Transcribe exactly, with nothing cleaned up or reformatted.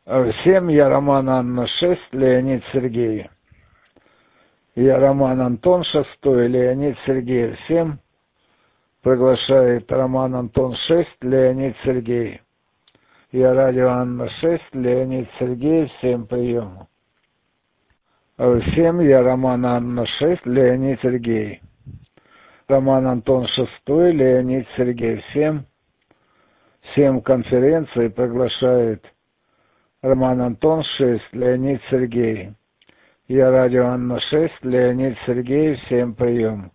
Всем, я Роман Анна шесть, Леонид Сергей. Я Роман Антон шестой, Леонид Сергей. Всем приглашает Роман Антон шесть, Леонид Сергей. Я Радио Анна шесть, Леонид Сергей. Всем прием. Всем, я Роман Анна шесть, Леонид Сергей. Роман Антон шестой, Леонид Сергей. Всем, всем конференции приглашает Роман Антон шесть, Леонид Сергей. Я Радио Анна шесть, Леонид Сергей. Всем прием.